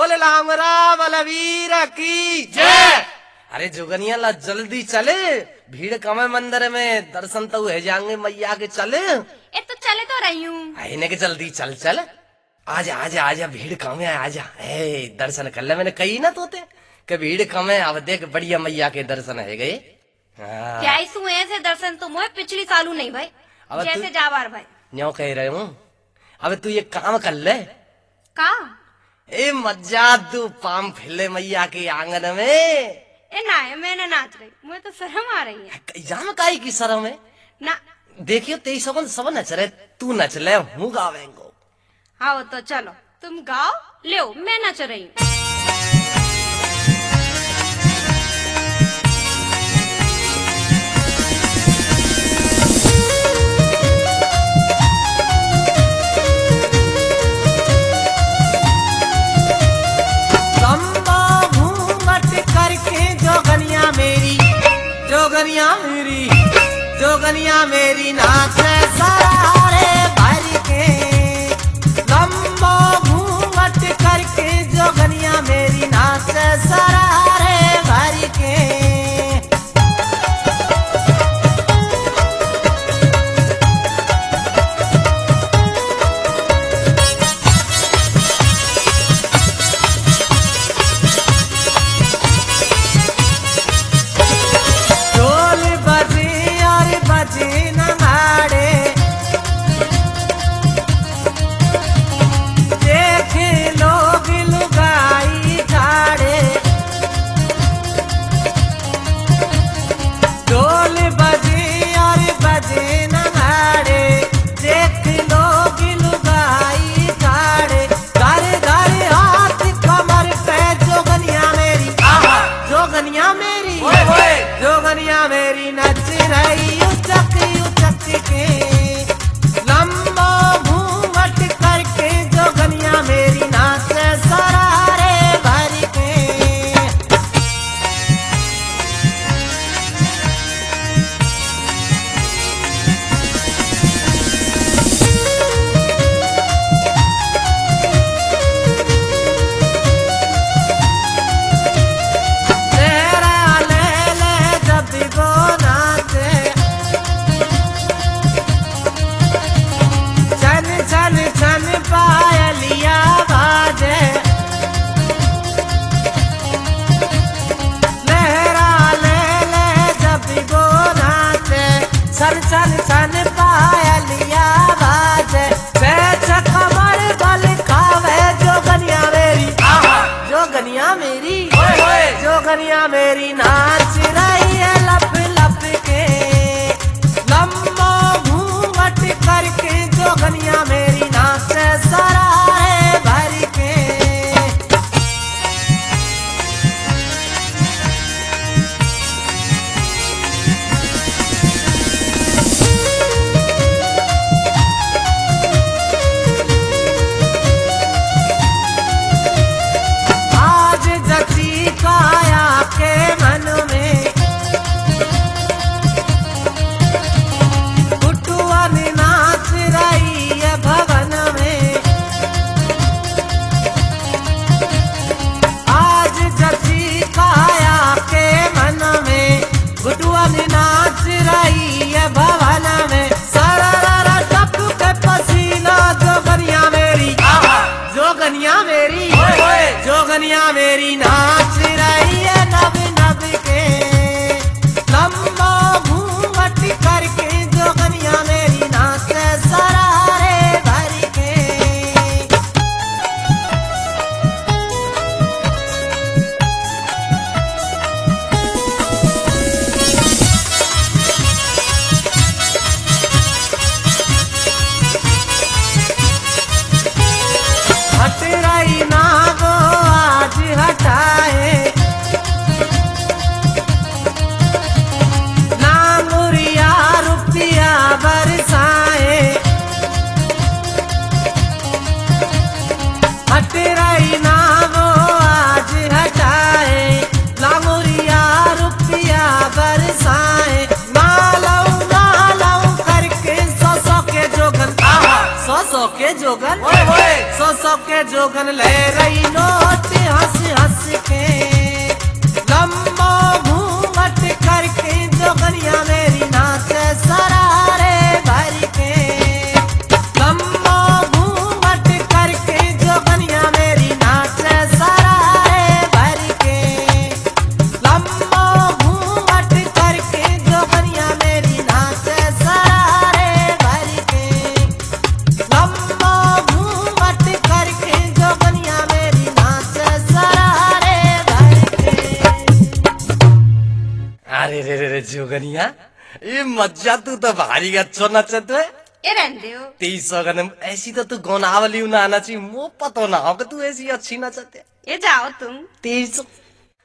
बोले राम राम बलवीर की जय। अरे जोगनिया ला जल्दी चले, भीड़ कम है मंदिर में, दर्शन तो है जाएंगे मैया के। चले ए तो चले तो रही हूँ। आईने के जल्दी चल चल, आजा आजा आजा, भीड़ कम है, आजा। दर्शन कर ले, मैंने कही ना तोते कि भीड़ कम है। अब देख बढ़िया मैया के दर्शन है गए। क्या इसु ऐसे दर्शन तो मोहे पिछली सालू नहीं भाई, अब जैसे जावार भाई न्यों कह रहे हूँ। अब तू ये काम कर ले, का ए मजा तू पाम फिले मैया के आंगन में। ए ना है, मैं नाच रही, मुझे तो शर्म आ रही है। जाम काई की शर्म है ना। देखियो तेई सब सब नच रहे, तू नच ले, हूँ गावेंगो। हाँ तो चलो तुम गाओ, ले मैं नच रही हूँ। जोगनिया मेरी नाच सारे भर के, लंबो घूंघट करके जोगनिया मेरी नाच सारे भर के। जोगनिया मेरी नच रही उचक उचक के, लंबो घूंघट करके जोगनिया मेरी नाच सरारे भर के। सन सन सन पायलिया बाजे, कमर बल खावे जोगनिया मेरी, जोगनिया मेरी, जोगनिया मेरी नाच रही है लप लप के, लंबो घूंघट करके जोगनिया मेरी नाच सरारे भर के। जोगनिया मेरी नाच रही है नब नब के, लंबो घूंघट करके जोगनिया मेरी नाच सरारे भर के। हट रही ना गो आज हटाए, ना मुरिया रुपया बरसाए। हट रही ना गो आज हटाए, ना मुरिया रुपया बरसाए। ना लाऊं करके सौ के जोगन, सौ के जोगन, सौ के जोगन ले रही नोट हंस हंस के लंबा घूंघट करके जोगनिया मेरी नाचे सरारे भर के लंबा घूंघट करके जोगनिया मेरी नाचे सरारे भर के लंबा घूंघट करके जोगनिया मेरी नाचे सरारे भर के लंबा घूंघट करके जोगनिया मेरी नाचे सरारे भर के। अरे रे रे रे जोगनिया ये मज्जा तू तो भारी अच्छो नचत है ये रहने हो 30 ऐसी तो तू गोनावली ना नची मो पतो ना हो कि तू ऐसी अच्छी नचत है ये जाओ तुम 30